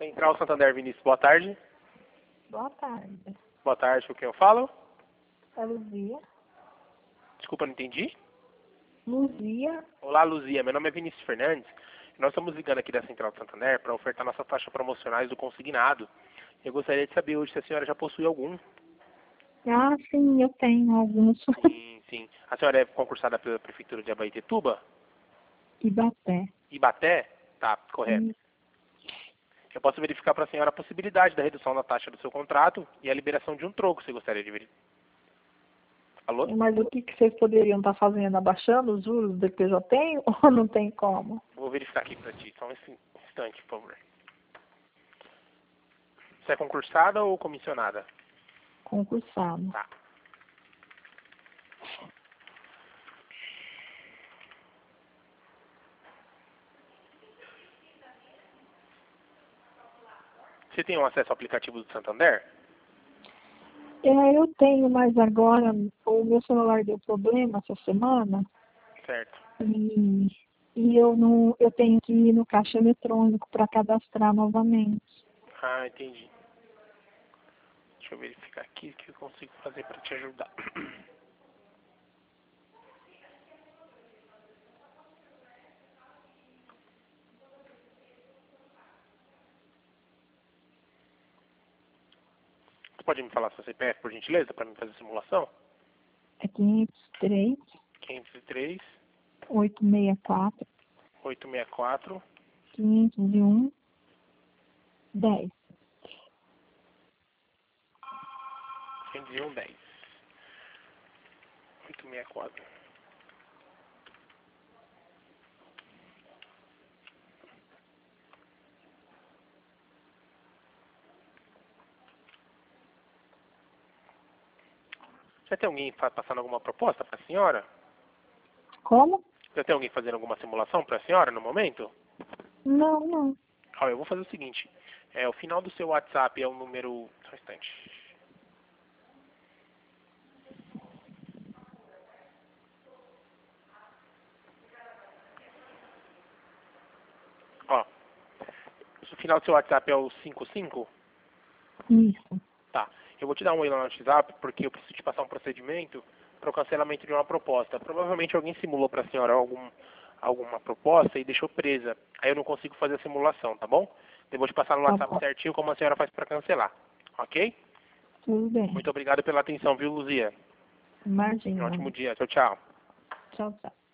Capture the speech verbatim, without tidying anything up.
Central Santander, Vinícius, boa tarde. Boa tarde. Boa tarde, com quem eu falo? É Luzia. Desculpa, não entendi. Luzia. Olá, Luzia. Meu nome é Vinícius Fernandes. Nós estamos ligando aqui da Central Santander para ofertar nossa faixa promocionais do consignado. Eu gostaria de saber hoje se a senhora já possui algum. Ah, sim, eu tenho alguns. Sim, sim. A senhora é concursada pela Prefeitura de Abaetetuba? Ibaté. Ibaté? Tá, correto. Hum. Eu posso verificar para a senhora a possibilidade da redução da taxa do seu contrato e a liberação de um troco, se gostaria de verificar. Alô? Mas o que, que vocês poderiam estar fazendo? Abaixando os juros do que eu já tenho ou não tem como? Vou verificar aqui para ti, só um instante, por favor. Você é concursada ou comissionada? Concursado. Tá. Você tem um acesso ao aplicativo do Santander? É, eu tenho, mas agora o meu celular deu problema essa semana Certo. e, e eu não, eu tenho que ir no caixa eletrônico para cadastrar novamente. Ah, entendi. Deixa eu verificar aqui o que eu consigo fazer para te ajudar. Você pode me falar seu C P F, por gentileza, para me fazer a simulação? É quinhentos e três, quinhentos e três, oitocentos e sessenta e quatro, oitocentos e sessenta e quatro, quinhentos e um, dez. quinhentos e um, dez. oitocentos e sessenta e quatro. Já tem alguém fa- passando alguma proposta para a senhora? Como? Já tem alguém fazendo alguma simulação para a senhora no momento? Não, não. Ó, eu vou fazer o seguinte. É, o final do seu WhatsApp é o número... Só um instante. Ó, o final do seu WhatsApp é o cinquenta e cinco? Isso. Tá. Eu vou te dar um oi lá no WhatsApp porque eu preciso te passar um procedimento para o cancelamento de uma proposta. Provavelmente alguém simulou para a senhora algum, alguma proposta e deixou presa. Aí eu não consigo fazer a simulação, tá bom? Eu vou te passar no Tá WhatsApp bom. certinho como a senhora faz para cancelar. Ok? Tudo bem. Muito obrigado pela atenção, viu, Luzia? Um Imagina. ótimo dia. Tchau, tchau. Tchau, tchau.